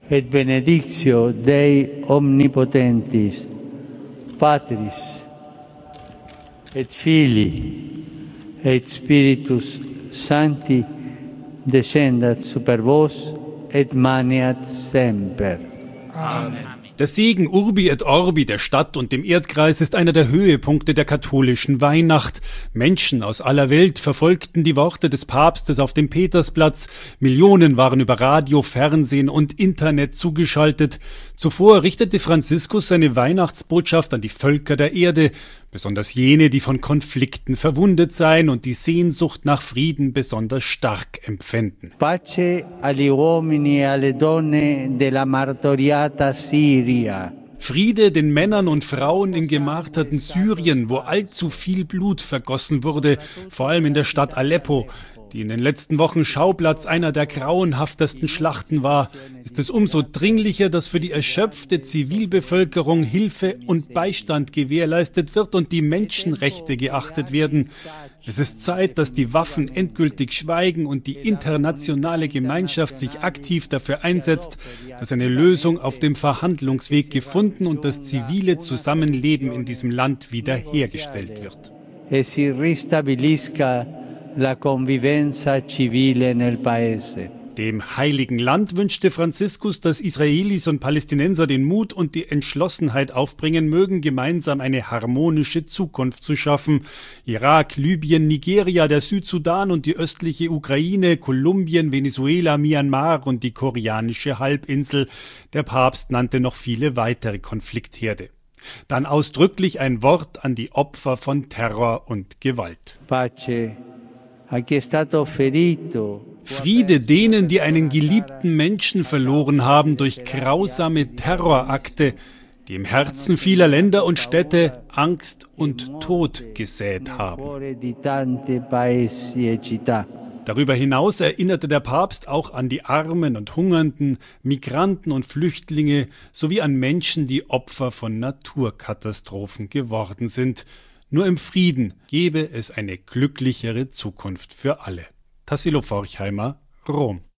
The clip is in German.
Et benedictio Dei omnipotentis, Patris, et Filii, et Spiritus Sancti, descendat super vos, et maniat semper. Amen. Der Segen Urbi et Orbi der Stadt und dem Erdkreis ist einer der Höhepunkte der katholischen Weihnacht. Menschen aus aller Welt verfolgten die Worte des Papstes auf dem Petersplatz. Millionen waren über Radio, Fernsehen und Internet zugeschaltet. Zuvor richtete Franziskus seine Weihnachtsbotschaft an die Völker der Erde, besonders jene, die von Konflikten verwundet seien und die Sehnsucht nach Frieden besonders stark empfänden. Pace agli uomini e alle donne della martoriata Siria. Friede den Männern und Frauen im gemarterten Syrien, wo allzu viel Blut vergossen wurde, vor allem in der Stadt Aleppo, die in den letzten Wochen Schauplatz einer der grauenhaftesten Schlachten war, ist es umso dringlicher, dass für die erschöpfte Zivilbevölkerung Hilfe und Beistand gewährleistet wird und die Menschenrechte geachtet werden. Es ist Zeit, dass die Waffen endgültig schweigen und die internationale Gemeinschaft sich aktiv dafür einsetzt, dass eine Lösung auf dem Verhandlungsweg gefunden und das zivile Zusammenleben in diesem Land wiederhergestellt wird. Si ristabilisca la convivenza civile nel paese. Dem Heiligen Land wünschte Franziskus, dass Israelis und Palästinenser den Mut und die Entschlossenheit aufbringen mögen, gemeinsam eine harmonische Zukunft zu schaffen. Irak, Libyen, Nigeria, der Südsudan und die östliche Ukraine, Kolumbien, Venezuela, Myanmar und die koreanische Halbinsel. Der Papst nannte noch viele weitere Konfliktherde. Dann ausdrücklich ein Wort an die Opfer von Terror und Gewalt. Pace a chi è stato ferito. Friede denen, die einen geliebten Menschen verloren haben durch grausame Terrorakte, die im Herzen vieler Länder und Städte Angst und Tod gesät haben. Darüber hinaus erinnerte der Papst auch an die Armen und Hungernden, Migranten und Flüchtlinge sowie an Menschen, die Opfer von Naturkatastrophen geworden sind. Nur im Frieden gebe es eine glücklichere Zukunft für alle. Tassilo Forchheimer, Rom.